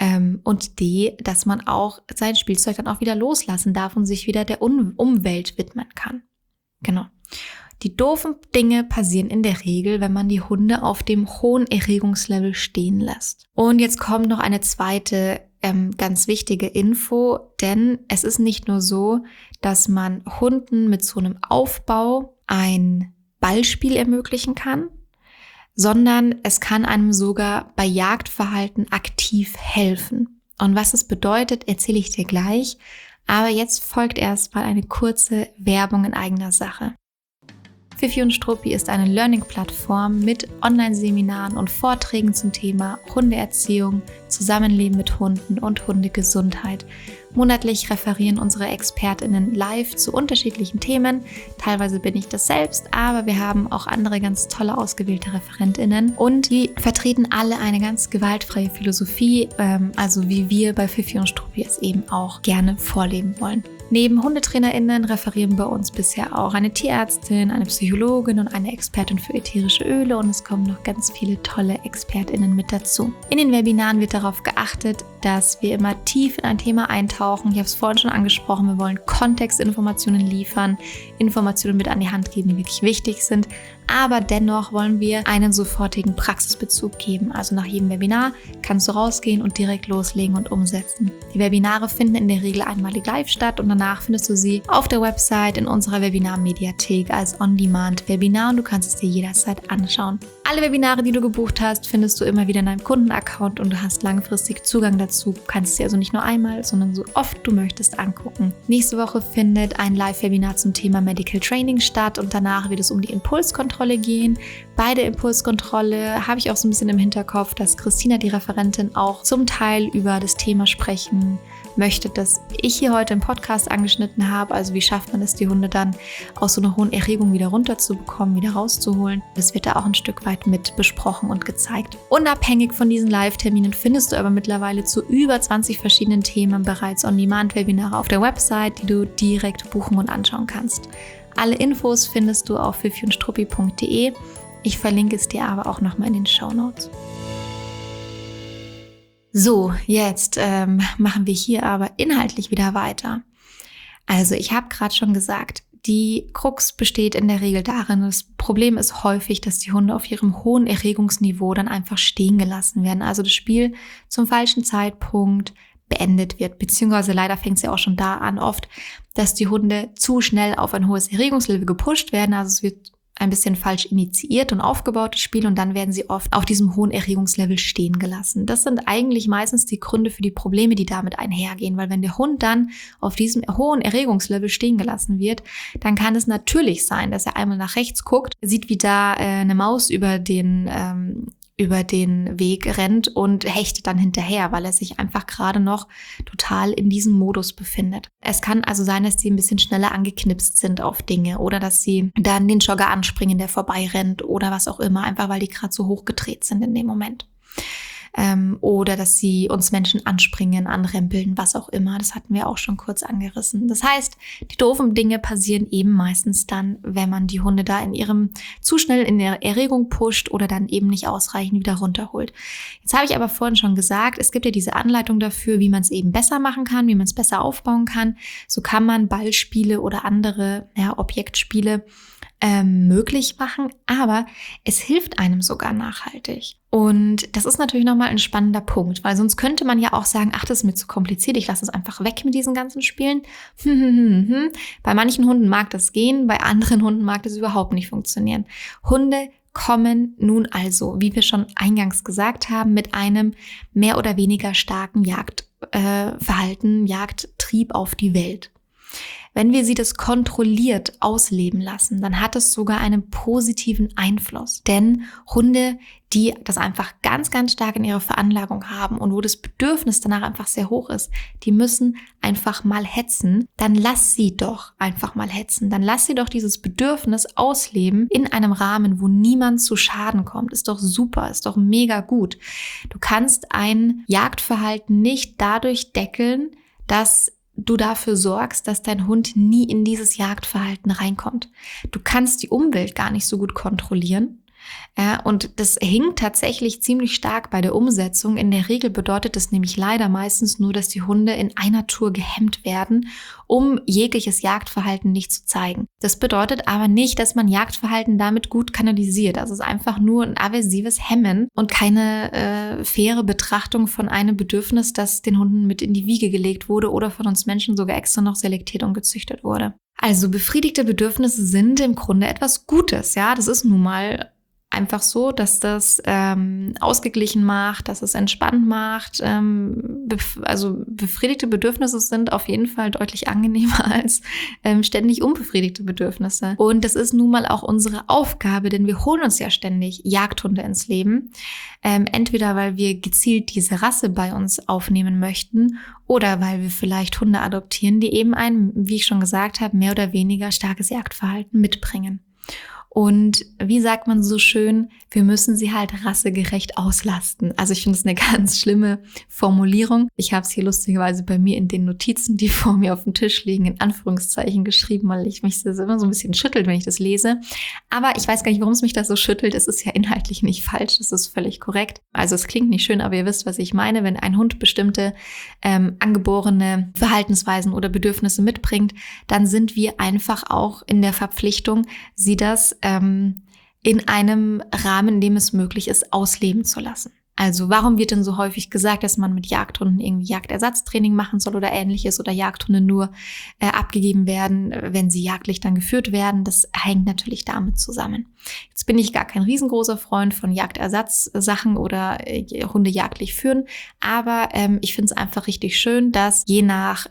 und D, dass man auch sein Spielzeug dann auch wieder loslassen darf und sich wieder der Umwelt widmen kann. Genau. Die doofen Dinge passieren in der Regel, wenn man die Hunde auf dem hohen Erregungslevel stehen lässt. Und jetzt kommt noch eine zweite ganz wichtige Info, denn es ist nicht nur so, dass man Hunden mit so einem Aufbau ein Ballspiel ermöglichen kann, sondern es kann einem sogar bei Jagdverhalten aktiv helfen. Und was es bedeutet, erzähle ich dir gleich, aber jetzt folgt erstmal eine kurze Werbung in eigener Sache. Fifi und Struppi ist eine Learning-Plattform mit Online-Seminaren und Vorträgen zum Thema Hundeerziehung, Zusammenleben mit Hunden und Hundegesundheit. Monatlich referieren unsere ExpertInnen live zu unterschiedlichen Themen. Teilweise bin ich das selbst, aber wir haben auch andere ganz tolle ausgewählte ReferentInnen und die vertreten alle eine ganz gewaltfreie Philosophie, also wie wir bei Fifi und Struppi es eben auch gerne vorleben wollen. Neben HundetrainerInnen referieren bei uns bisher auch eine Tierärztin, eine Psychologin und eine Expertin für ätherische Öle und es kommen noch ganz viele tolle ExpertInnen mit dazu. In den Webinaren wird darauf geachtet, dass wir immer tief in ein Thema eintauchen. Ich habe es vorhin schon angesprochen, wir wollen Kontextinformationen liefern, Informationen mit an die Hand geben, die wirklich wichtig sind. Aber dennoch wollen wir einen sofortigen Praxisbezug geben. Also nach jedem Webinar kannst du rausgehen und direkt loslegen und umsetzen. Die Webinare finden in der Regel einmalig live statt und danach findest du sie auf der Website in unserer Webinar-Mediathek als On-Demand-Webinar und du kannst es dir jederzeit anschauen. Alle Webinare, die du gebucht hast, findest du immer wieder in deinem Kundenaccount und du hast langfristig Zugang dazu. Du kannst sie also nicht nur einmal, sondern so oft du möchtest angucken. Nächste Woche findet ein Live-Webinar zum Thema Medical Training statt und danach wird es um die Impulskontrolle gehen. Bei der Impulskontrolle habe ich auch so ein bisschen im Hinterkopf, dass Christina, die Referentin, auch zum Teil über das Thema sprechen möchte, das ich hier heute im Podcast angeschnitten habe. Also wie schafft man es, die Hunde dann aus so einer hohen Erregung wieder runterzubekommen, wieder rauszuholen. Das wird da auch ein Stück weit mit besprochen und gezeigt. Unabhängig von diesen Live-Terminen findest du aber mittlerweile zu über 20 verschiedenen Themen bereits On-Demand-Webinare auf der Website, die du direkt buchen und anschauen kannst. Alle Infos findest du auf fifiundstruppi.de. Ich verlinke es dir aber auch nochmal in den Shownotes. So, jetzt machen wir hier aber inhaltlich wieder weiter. Also ich habe gerade schon gesagt, die Krux besteht in der Regel darin, das Problem ist häufig, dass die Hunde auf ihrem hohen Erregungsniveau dann einfach stehen gelassen werden. Also das Spiel zum falschen Zeitpunkt beendet wird, beziehungsweise leider fängt es ja auch schon da an oft, dass die Hunde zu schnell auf ein hohes Erregungslevel gepusht werden, also es wird ein bisschen falsch initiiert und aufgebaut, das Spiel, und dann werden sie oft auf diesem hohen Erregungslevel stehen gelassen. Das sind eigentlich meistens die Gründe für die Probleme, die damit einhergehen, weil wenn der Hund dann auf diesem hohen Erregungslevel stehen gelassen wird, dann kann es natürlich sein, dass er einmal nach rechts guckt, sieht, wie da eine Maus über den Weg rennt und hechtet dann hinterher, weil er sich einfach gerade noch total in diesem Modus befindet. Es kann also sein, dass sie ein bisschen schneller angeknipst sind auf Dinge oder dass sie dann den Jogger anspringen, der vorbeirennt oder was auch immer, einfach weil die gerade so hoch gedreht sind in dem Moment. Oder dass sie uns Menschen anspringen, anrempeln, was auch immer. Das hatten wir auch schon kurz angerissen. Das heißt, die doofen Dinge passieren eben meistens dann, wenn man die Hunde da zu schnell in der Erregung pusht oder dann eben nicht ausreichend wieder runterholt. Jetzt habe ich aber vorhin schon gesagt, es gibt ja diese Anleitung dafür, wie man es eben besser machen kann, wie man es besser aufbauen kann. So kann man Ballspiele oder andere Objektspiele möglich machen, aber es hilft einem sogar nachhaltig. Und das ist natürlich nochmal ein spannender Punkt, weil sonst könnte man ja auch sagen, ach, das ist mir zu kompliziert, ich lasse es einfach weg mit diesen ganzen Spielen. Bei manchen Hunden mag das gehen, bei anderen Hunden mag das überhaupt nicht funktionieren. Hunde kommen nun also, wie wir schon eingangs gesagt haben, mit einem mehr oder weniger starken Jagdverhalten, Jagdtrieb auf die Welt. Wenn wir sie das kontrolliert ausleben lassen, dann hat es sogar einen positiven Einfluss. Denn Hunde, die das einfach ganz, ganz stark in ihrer Veranlagung haben und wo das Bedürfnis danach einfach sehr hoch ist, die müssen einfach mal hetzen, dann lass sie doch einfach mal hetzen. Dann lass sie doch dieses Bedürfnis ausleben in einem Rahmen, wo niemand zu Schaden kommt. Ist doch super, ist doch mega gut. Du kannst ein Jagdverhalten nicht dadurch deckeln, dass du dafür sorgst, dass dein Hund nie in dieses Jagdverhalten reinkommt. Du kannst die Umwelt gar nicht so gut kontrollieren. Und das hinkt tatsächlich ziemlich stark bei der Umsetzung. In der Regel bedeutet das nämlich leider meistens nur, dass die Hunde in einer Tour gehemmt werden, um jegliches Jagdverhalten nicht zu zeigen. Das bedeutet aber nicht, dass man Jagdverhalten damit gut kanalisiert. Das ist einfach nur ein aversives Hemmen und keine faire Betrachtung von einem Bedürfnis, das den Hunden mit in die Wiege gelegt wurde oder von uns Menschen sogar extra noch selektiert und gezüchtet wurde. Also befriedigte Bedürfnisse sind im Grunde etwas Gutes. Ja, das ist nun mal einfach so, dass das ausgeglichen macht, dass es entspannt macht. Also befriedigte Bedürfnisse sind auf jeden Fall deutlich angenehmer als ständig unbefriedigte Bedürfnisse. Und das ist nun mal auch unsere Aufgabe, denn wir holen uns ja ständig Jagdhunde ins Leben. Entweder weil wir gezielt diese Rasse bei uns aufnehmen möchten oder weil wir vielleicht Hunde adoptieren, die eben ein, wie ich schon gesagt habe, mehr oder weniger starkes Jagdverhalten mitbringen. Und wie sagt man so schön, wir müssen sie halt rassegerecht auslasten. Also ich finde es eine ganz schlimme Formulierung. Ich habe es hier lustigerweise bei mir in den Notizen, die vor mir auf dem Tisch liegen, in Anführungszeichen geschrieben, weil ich mich das immer so ein bisschen schüttelt, wenn ich das lese. Aber ich weiß gar nicht, warum es mich das so schüttelt. Es ist ja inhaltlich nicht falsch, es ist völlig korrekt. Also es klingt nicht schön, aber ihr wisst, was ich meine. Wenn ein Hund bestimmte angeborene Verhaltensweisen oder Bedürfnisse mitbringt, dann sind wir einfach auch in der Verpflichtung, sie das in einem Rahmen, in dem es möglich ist, ausleben zu lassen. Also warum wird denn so häufig gesagt, dass man mit Jagdhunden irgendwie Jagdersatztraining machen soll oder ähnliches oder Jagdhunde nur abgegeben werden, wenn sie jagdlich dann geführt werden? Das hängt natürlich damit zusammen. Jetzt bin ich gar kein riesengroßer Freund von Jagdersatzsachen oder Hunde jagdlich führen, aber ich finde es einfach richtig schön, dass je nach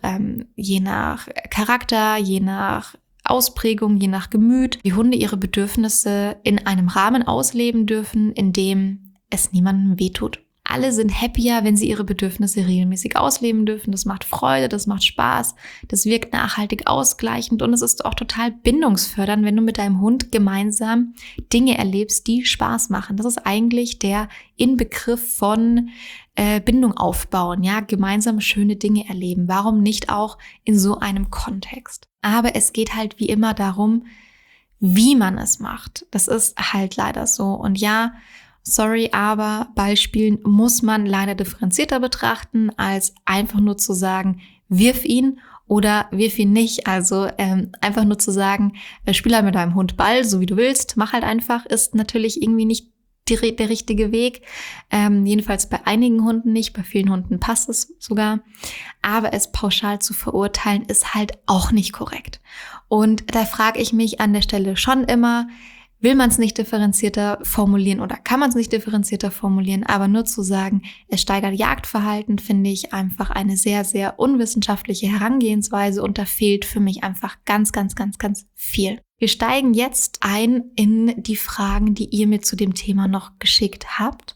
Charakter, je nach Ausprägung, je nach Gemüt, die Hunde ihre Bedürfnisse in einem Rahmen ausleben dürfen, in dem es niemandem wehtut. Alle sind happier, wenn sie ihre Bedürfnisse regelmäßig ausleben dürfen. Das macht Freude, das macht Spaß, das wirkt nachhaltig ausgleichend und es ist auch total bindungsfördernd, wenn du mit deinem Hund gemeinsam Dinge erlebst, die Spaß machen. Das ist eigentlich der Inbegriff von Bindung aufbauen, ja, gemeinsam schöne Dinge erleben. Warum nicht auch in so einem Kontext? Aber es geht halt wie immer darum, wie man es macht. Das ist halt leider so. Und ja, sorry, aber Ballspielen muss man leider differenzierter betrachten, als einfach nur zu sagen, wirf ihn oder wirf ihn nicht. Also einfach nur zu sagen, spiel halt mit deinem Hund Ball, so wie du willst, mach halt einfach, ist natürlich irgendwie nicht der richtige Weg. Jedenfalls bei einigen Hunden nicht, bei vielen Hunden passt es sogar. Aber es pauschal zu verurteilen, ist halt auch nicht korrekt. Und da frage ich mich an der Stelle schon immer, will man es nicht differenzierter formulieren oder kann man es nicht differenzierter formulieren, aber nur zu sagen, es steigert Jagdverhalten, finde ich einfach eine sehr, sehr unwissenschaftliche Herangehensweise und da fehlt für mich einfach ganz, ganz, ganz, ganz viel. Wir steigen jetzt ein in die Fragen, die ihr mir zu dem Thema noch geschickt habt.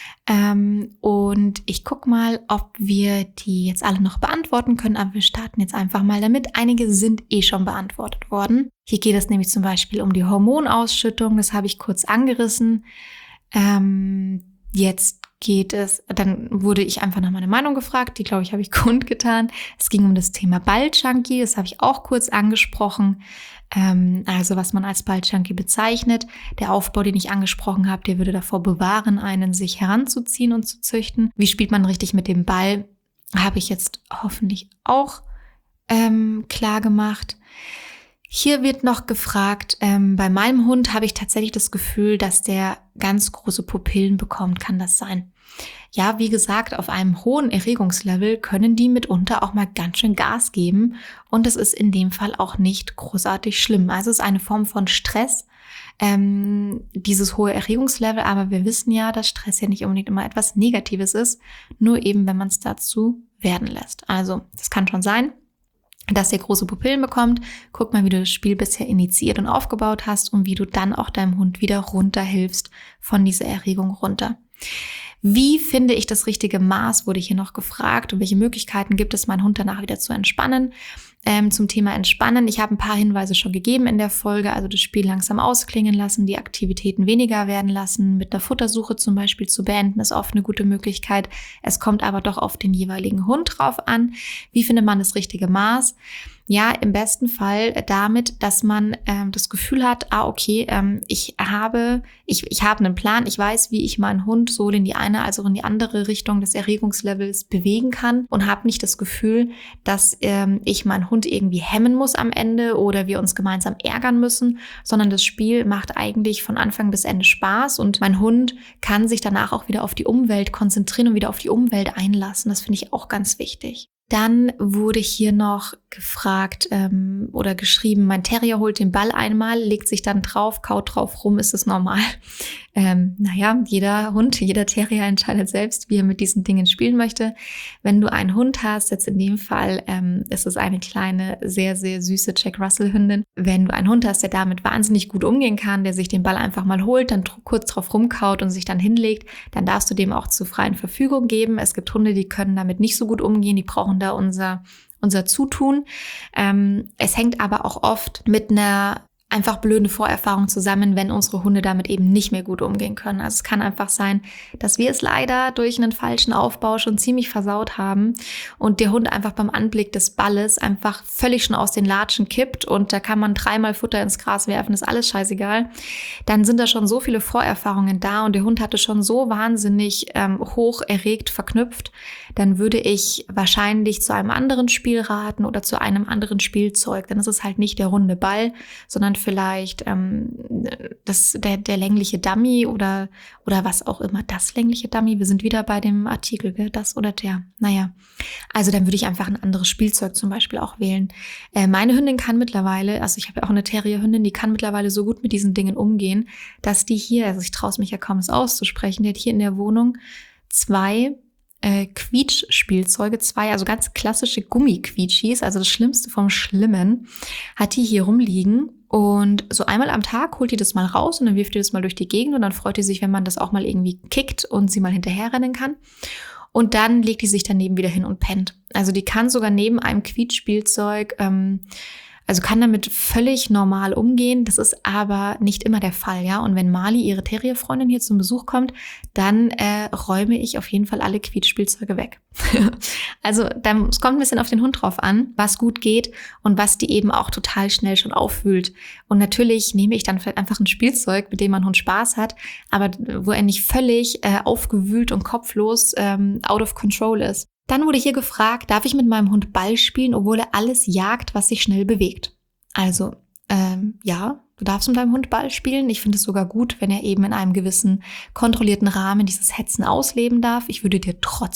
Und ich gucke mal, ob wir die jetzt alle noch beantworten können, aber wir starten jetzt einfach mal damit. Einige sind schon beantwortet worden. Hier geht es nämlich zum Beispiel um die Hormonausschüttung, das habe ich kurz angerissen. Jetzt geht es, dann wurde ich einfach nach meiner Meinung gefragt, die glaube ich habe ich kundgetan. Es ging um das Thema Balljunkie, das habe ich auch kurz angesprochen. Also was man als Balljunkie bezeichnet. Der Aufbau, den ich angesprochen habe, der würde davor bewahren, einen sich heranzuziehen und zu züchten. Wie spielt man richtig mit dem Ball? Habe ich jetzt hoffentlich auch klar gemacht. Hier wird noch gefragt, bei meinem Hund habe ich tatsächlich das Gefühl, dass der ganz große Pupillen bekommt. Kann das sein? Ja, wie gesagt, auf einem hohen Erregungslevel können die mitunter auch mal ganz schön Gas geben und es ist in dem Fall auch nicht großartig schlimm. Also es ist eine Form von Stress, dieses hohe Erregungslevel, aber wir wissen ja, dass Stress ja nicht unbedingt immer etwas Negatives ist, nur eben, wenn man es dazu werden lässt. Also das kann schon sein, dass ihr große Pupillen bekommt. Guck mal, wie du das Spiel bisher initiiert und aufgebaut hast und wie du dann auch deinem Hund wieder runterhilfst von dieser Erregung runter. Wie finde ich das richtige Maß, wurde hier noch gefragt, und welche Möglichkeiten gibt es, meinen Hund danach wieder zu entspannen? Zum Thema Entspannen, ich habe ein paar Hinweise schon gegeben in der Folge, also das Spiel langsam ausklingen lassen, die Aktivitäten weniger werden lassen, mit einer Futtersuche zum Beispiel zu beenden, ist oft eine gute Möglichkeit. Es kommt aber doch auf den jeweiligen Hund drauf an. Wie findet man das richtige Maß? Ja, im besten Fall damit, dass man das Gefühl hat, okay, ich habe einen Plan, ich weiß, wie ich meinen Hund sowohl in die eine als auch in die andere Richtung des Erregungslevels bewegen kann und habe nicht das Gefühl, dass ich meinen Hund irgendwie hemmen muss am Ende oder wir uns gemeinsam ärgern müssen, sondern das Spiel macht eigentlich von Anfang bis Ende Spaß und mein Hund kann sich danach auch wieder auf die Umwelt konzentrieren und wieder auf die Umwelt einlassen. Das finde ich auch ganz wichtig. Dann wurde hier noch gefragt oder geschrieben, mein Terrier holt den Ball einmal, legt sich dann drauf, kaut drauf rum, ist es normal? Jeder Hund, jeder Terrier entscheidet selbst, wie er mit diesen Dingen spielen möchte. Wenn du einen Hund hast, jetzt in dem Fall ist es eine kleine, sehr, sehr süße Jack Russell Hündin. Wenn du einen Hund hast, der damit wahnsinnig gut umgehen kann, der sich den Ball einfach mal holt, dann kurz drauf rumkaut und sich dann hinlegt, dann darfst du dem auch zur freien Verfügung geben. Es gibt Hunde, die können damit nicht so gut umgehen, die brauchen da unser Zutun. Es hängt aber auch oft mit einer einfach blöde Vorerfahrung zusammen, wenn unsere Hunde damit eben nicht mehr gut umgehen können. Also es kann einfach sein, dass wir es leider durch einen falschen Aufbau schon ziemlich versaut haben und der Hund einfach beim Anblick des Balles einfach völlig schon aus den Latschen kippt und da kann man 3-mal Futter ins Gras werfen, ist alles scheißegal. Dann sind da schon so viele Vorerfahrungen da und der Hund hatte schon so wahnsinnig hoch erregt verknüpft, dann würde ich wahrscheinlich zu einem anderen Spiel raten oder zu einem anderen Spielzeug. Dann ist es halt nicht der runde Ball, sondern vielleicht der längliche Dummy oder was auch immer, das längliche Dummy. Wir sind wieder bei dem Artikel, gell? Das oder der. Naja, also dann würde ich einfach ein anderes Spielzeug zum Beispiel auch wählen. Meine Hündin kann mittlerweile, also ich habe ja auch eine Terrierhündin, die kann mittlerweile so gut mit diesen Dingen umgehen, dass die hier, also ich traue es mich ja kaum, es auszusprechen, die hat hier in der Wohnung 2 Quietsch-Spielzeuge, 2, also ganz klassische Gummiquietschis, also das Schlimmste vom Schlimmen, hat die hier rumliegen. Und so einmal am Tag holt die das mal raus und dann wirft die das mal durch die Gegend und dann freut die sich, wenn man das auch mal irgendwie kickt und sie mal hinterherrennen kann. Und dann legt die sich daneben wieder hin und pennt. Also die kann sogar neben einem Quietschspielzeug also kann damit völlig normal umgehen. Das ist aber nicht immer der Fall, ja. Und wenn Mali, ihre Terrierfreundin, hier zum Besuch kommt, dann räume ich auf jeden Fall alle Quietschspielzeuge weg. Also es kommt ein bisschen auf den Hund drauf an, was gut geht und was die eben auch total schnell schon aufwühlt. Und natürlich nehme ich dann vielleicht einfach ein Spielzeug, mit dem mein Hund Spaß hat, aber wo er nicht völlig aufgewühlt und kopflos out of control ist. Dann wurde hier gefragt, darf ich mit meinem Hund Ball spielen, obwohl er alles jagt, was sich schnell bewegt? Also, ja, du darfst mit deinem Hund Ball spielen. Ich finde es sogar gut, wenn er eben in einem gewissen kontrollierten Rahmen dieses Hetzen ausleben darf. Ich würde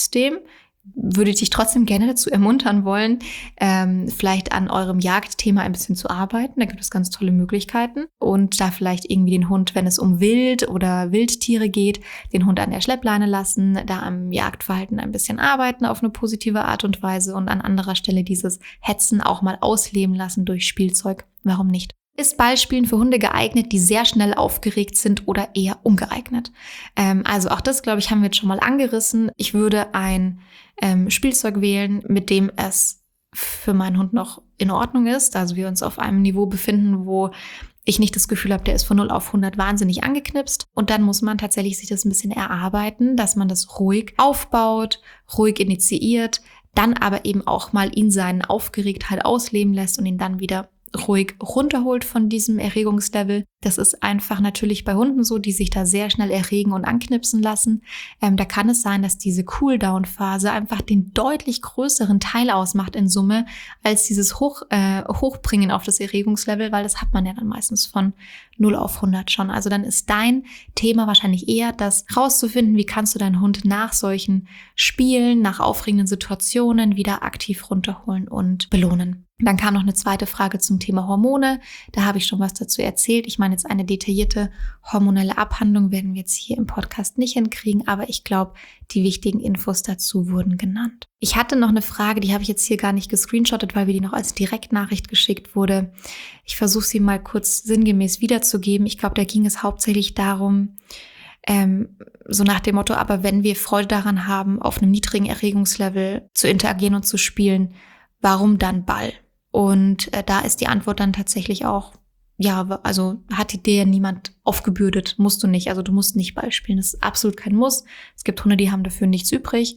dich trotzdem gerne dazu ermuntern wollen, vielleicht an eurem Jagdthema ein bisschen zu arbeiten. Da gibt es ganz tolle Möglichkeiten. Und da vielleicht irgendwie den Hund, wenn es um Wild oder Wildtiere geht, den Hund an der Schleppleine lassen, da am Jagdverhalten ein bisschen arbeiten auf eine positive Art und Weise und an anderer Stelle dieses Hetzen auch mal ausleben lassen durch Spielzeug. Warum nicht? Ist Ballspielen für Hunde geeignet, die sehr schnell aufgeregt sind oder eher ungeeignet? Also auch das, glaube ich, haben wir jetzt schon mal angerissen. Ich würde ein Spielzeug wählen, mit dem es für meinen Hund noch in Ordnung ist. Also wir uns auf einem Niveau befinden, wo ich nicht das Gefühl habe, der ist von 0 auf 100 wahnsinnig angeknipst. Und dann muss man tatsächlich sich das ein bisschen erarbeiten, dass man das ruhig aufbaut, ruhig initiiert, dann aber eben auch mal ihn seine Aufgeregtheit ausleben lässt und ihn dann wieder ruhig runterholt von diesem Erregungslevel. Das ist einfach natürlich bei Hunden so, die sich da sehr schnell erregen und anknipsen lassen. Da kann es sein, dass diese Cooldown-Phase einfach den deutlich größeren Teil ausmacht in Summe als dieses Hochbringen auf das Erregungslevel, weil das hat man ja dann meistens von 0 auf 100 schon. Also dann ist dein Thema wahrscheinlich eher, das rauszufinden, wie kannst du deinen Hund nach solchen Spielen, nach aufregenden Situationen wieder aktiv runterholen und belohnen. Dann kam noch eine zweite Frage zum Thema Hormone. Da habe ich schon was dazu erzählt. Ich meine, jetzt eine detaillierte hormonelle Abhandlung werden wir jetzt hier im Podcast nicht hinkriegen, aber ich glaube, die wichtigen Infos dazu wurden genannt. Ich hatte noch eine Frage, die habe ich jetzt hier gar nicht gescreenshottet, weil mir die noch als Direktnachricht geschickt wurde. Ich versuche sie mal kurz sinngemäß wiederzugeben. Ich glaube, da ging es hauptsächlich darum, so nach dem Motto, aber wenn wir Freude daran haben, auf einem niedrigen Erregungslevel zu interagieren und zu spielen, warum dann Ball? Und da ist die Antwort dann tatsächlich auch, ja, also hat dir ja niemand aufgebürdet, musst du nicht. Also du musst nicht Ball spielen, das ist absolut kein Muss. Es gibt Hunde, die haben dafür nichts übrig.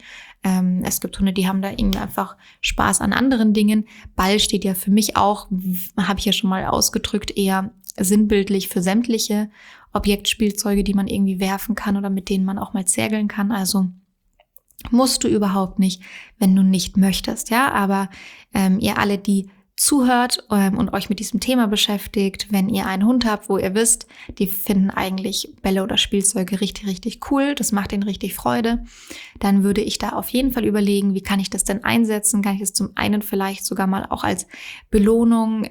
Es gibt Hunde, die haben da irgendwie einfach Spaß an anderen Dingen. Ball steht ja für mich auch, habe ich ja schon mal ausgedrückt, eher sinnbildlich für sämtliche Objektspielzeuge, die man irgendwie werfen kann oder mit denen man auch mal zergeln kann. Also musst du überhaupt nicht, wenn du nicht möchtest, ja. Aber ihr alle, die zuhört und euch mit diesem Thema beschäftigt, wenn ihr einen Hund habt, wo ihr wisst, die finden eigentlich Bälle oder Spielzeuge richtig, richtig cool, das macht ihnen richtig Freude, dann würde ich da auf jeden Fall überlegen, wie kann ich das denn einsetzen? Kann ich es zum einen vielleicht sogar mal auch als Belohnung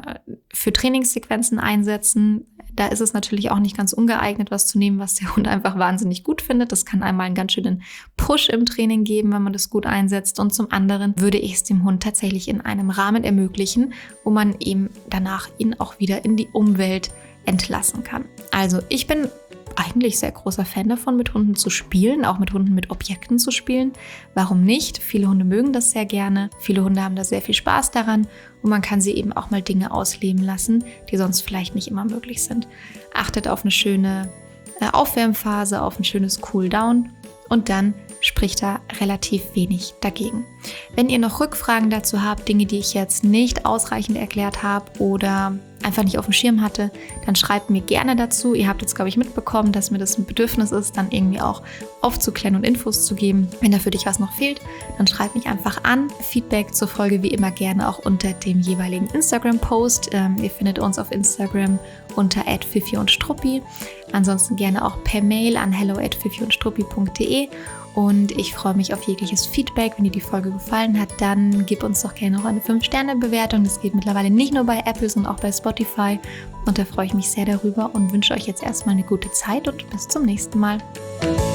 für Trainingssequenzen einsetzen? Da ist es natürlich auch nicht ganz ungeeignet, was zu nehmen, was der Hund einfach wahnsinnig gut findet. Das kann einmal einen ganz schönen Push im Training geben, wenn man das gut einsetzt. Und zum anderen würde ich es dem Hund tatsächlich in einem Rahmen ermöglichen, wo man ihm danach ihn auch wieder in die Umwelt entlassen kann. Also ich bin eigentlich sehr großer Fan davon, mit Hunden zu spielen, auch mit Hunden mit Objekten zu spielen. Warum nicht? Viele Hunde mögen das sehr gerne. Viele Hunde haben da sehr viel Spaß daran und man kann sie eben auch mal Dinge ausleben lassen, die sonst vielleicht nicht immer möglich sind. Achtet auf eine schöne Aufwärmphase, auf ein schönes Cooldown und dann spricht da relativ wenig dagegen. Wenn ihr noch Rückfragen dazu habt, Dinge, die ich jetzt nicht ausreichend erklärt habe oder einfach nicht auf dem Schirm hatte, dann schreibt mir gerne dazu. Ihr habt jetzt, glaube ich, mitbekommen, dass mir das ein Bedürfnis ist, dann irgendwie auch aufzuklären und Infos zu geben. Wenn da für dich was noch fehlt, dann schreib mich einfach an. Feedback zur Folge wie immer gerne auch unter dem jeweiligen Instagram-Post. Ihr findet uns auf Instagram unter @fifi-und-struppi. Ansonsten gerne auch per Mail an hello@fifi-und-struppi.de. Und ich freue mich auf jegliches Feedback. Wenn dir die Folge gefallen hat, dann gib uns doch gerne noch eine 5-Sterne-Bewertung. Das geht mittlerweile nicht nur bei Apple, sondern auch bei Spotify. Und da freue ich mich sehr darüber und wünsche euch jetzt erstmal eine gute Zeit und bis zum nächsten Mal.